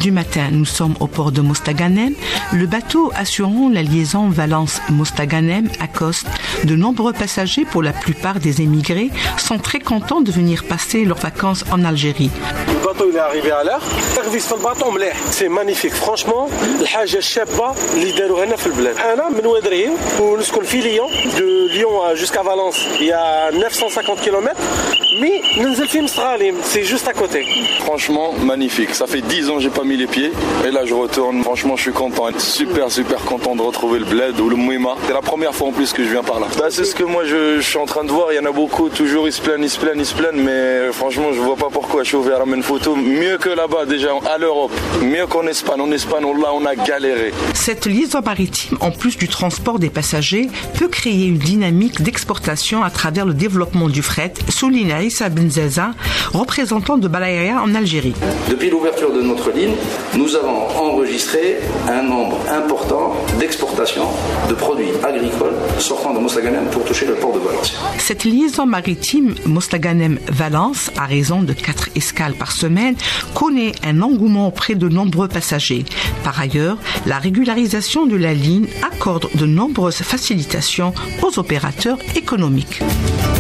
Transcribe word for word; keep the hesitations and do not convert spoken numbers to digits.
du matin, nous sommes au port de Mostaganem. Le bateau assurant la liaison Valence-Mostaganem accoste. De nombreux passagers, pour la plupart des émigrés, sont très contents de venir passer leurs vacances en Algérie. Le bateau il est arrivé à l'heure. C'est magnifique, franchement. الحاجة الشابة اللي داروها هنا في البلاد. أنا من وادريم ونسكن في ليون. De Lyon jusqu'à Valence, il y a neuf cent cinquante kilomètres. Mais ننزل في مستغاليم, c'est juste à côté. Franchement, magnifique. Ça fait dix ans que j'ai pas mis les pieds. Et là, je retourne. Franchement, je suis content. Super, super content de retrouver le bled ou le Mouima. C'est la première fois en plus que je viens par là. Bah, c'est ce que moi, je, je suis en train de voir. Il y en a beaucoup. Toujours, ils se plaignent, ils se plaignent, ils se plaignent. Mais franchement, je vois pas pourquoi. Je suis ouvert à une photo. Mieux que là-bas, déjà, à l'Europe. Mieux qu'en Espagne. En Espagne, là, on a galéré. Cette liaison maritime, en plus du transport des passagers, peut créer une dynamique d'exportation à travers le développement du fret, souligne Issa Benzaza, représentant de Balaïa en Algérie. Depuis l'ouverture de notre ligne, nous avons enregistré un nombre important d'exportations de produits agricoles sortant de Mostaganem pour toucher le port de Valence. Cette liaison maritime Mostaganem-Valence, à raison de quatre escales par semaine, connaît un engouement auprès de nombreux passagers. Par ailleurs, la régularisation de la ligne accorde de nombreuses facilitations aux opérateurs économiques.